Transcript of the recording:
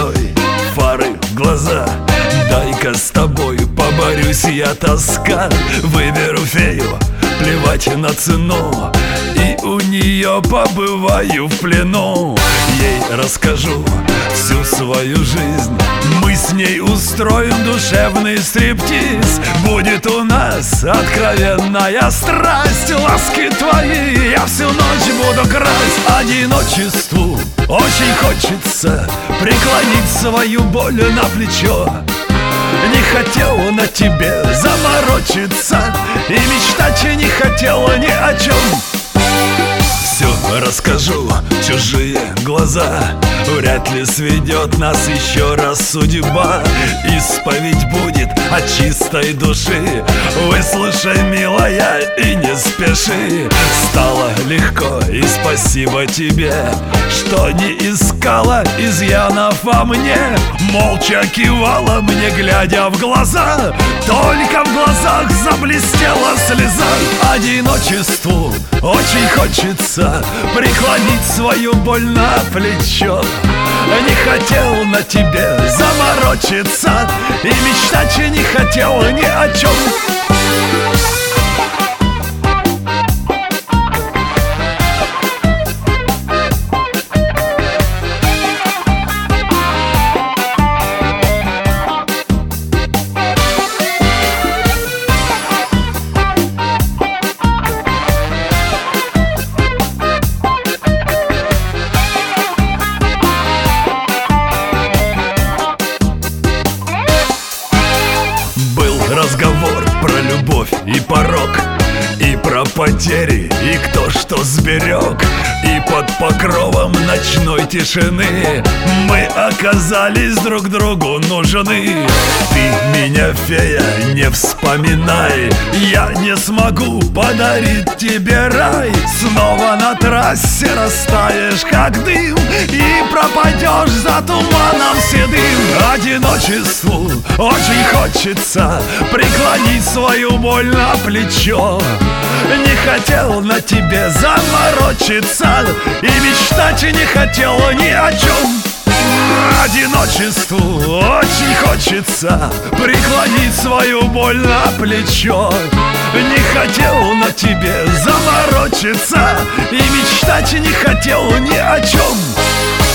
ночной, фары в глаза. Дай-ка с тобой поборюсь я, тоска. Выберу фею, плевать на цену, и у нее побываю в плену. Ей расскажу всю свою жизнь, мы с ней устроим душевный стриптиз. Будет у нас откровенная страсть, ласки твои я всю ночь буду красть. Одиночеству очень хочется преклонить свою боль на плечо. Не хотел на тебе заморочиться, и мечтать не хотела ни о чем. Все расскажу, чужие глаза, вряд ли сведет нас еще раз судьба. Исповедь будет от чистой души, выслушай, милая, и не спеши. Стало легко, и спасибо тебе, что не искала изъянов во мне. Молча кивала мне, глядя в глаза, только в глазах заблестела слеза. Одиночеству очень хочется преклонить свою боль на плечо. Не хотел на тебе заморочиться, и мечтать не хотел ни о чем. Разговор про любовь и порок, и про потери, и кто что сберег. И под покровом ночной тишины мы оказались друг другу нужны. Ты меня, фея, не вспоминай, я не смогу подарить тебе рай. Снова на трассе растаешь, как дым, и пропадешь за туманом седым. Одиночеству очень хочется преклонить свою боль на плечо. Не хотел на тебе заморочиться, и мечтать не хотел ни о чем. Одиночеству очень хочется преклонить свою боль на плечо. Не хотел на тебе заморочиться, и мечтать не хотел ни о чем.